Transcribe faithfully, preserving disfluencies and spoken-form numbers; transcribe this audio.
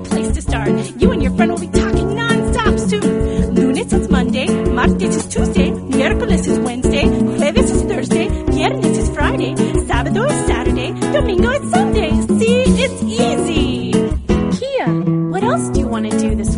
great place to start. You and your friend will be talking non-stop soon. Lunes is Monday, martes is Tuesday, miércoles is Wednesday, jueves is Thursday, viernes is Friday, sábado is Saturday, domingo is Sunday. See, it's easy. Kia, what else do you want to do this